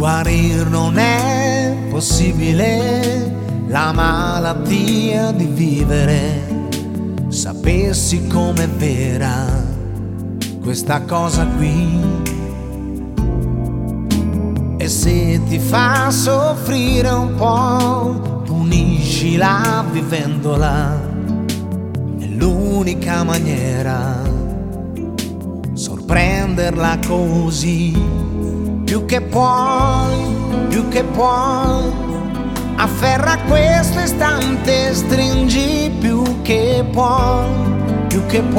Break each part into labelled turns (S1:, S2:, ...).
S1: Guarir non è possibile, la malattia di vivere. Sapessi com'è vera questa cosa qui, e se ti fa soffrire un po', puniscila vivendola. È l'unica maniera, sorprenderla così. Più che puoi, afferra questo istante, stringi più che puoi,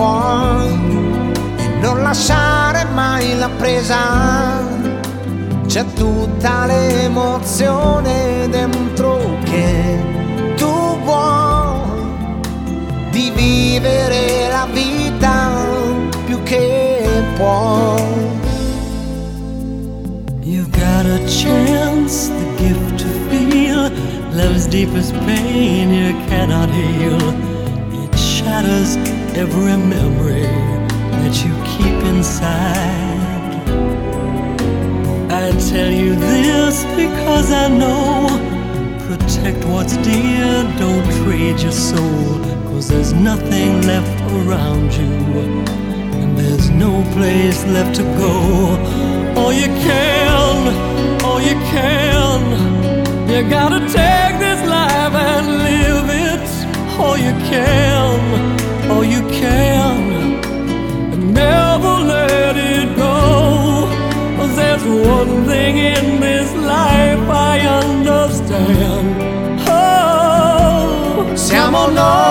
S1: e non lasciare mai la presa. C'è tutta l'emozione dentro che tu vuoi, di vivere la vita più che puoi.
S2: You've got a chance, the gift to feel love's deepest pain you cannot heal. It shatters every memory that you keep inside. I tell you this because I know, protect what's dear, don't trade your soul, 'cause there's nothing left around you, and there's no place left to go. All you can, you gotta take this life and live it. All you can, and never let it go. 'Cause there's one thing in this life I understand. Oh,
S1: Siamo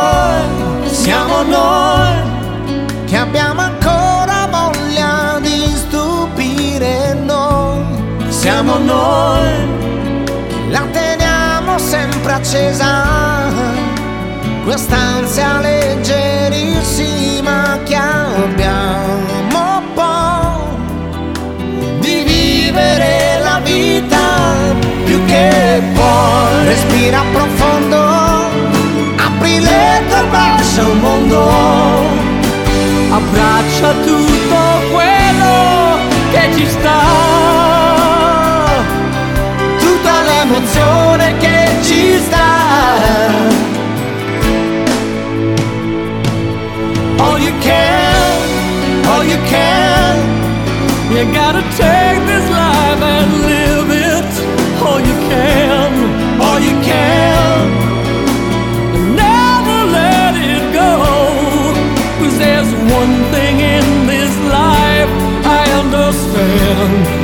S1: noi che abbiamo ancora voglia di stupire noi. Siamo noi che la teniamo sempre accesa, quest'ansia leggerissima che abbiamo poi, di vivere la vita più che puoi. Respira profondo, apri le tue braccia al mondo,
S2: abbraccia tutto quello che ci sta,
S1: tutta l'emozione che ci sta. All you can,
S2: you gotta take this life and live it. All you can, and never let it go. 'Cause there's one thing in this life I understand.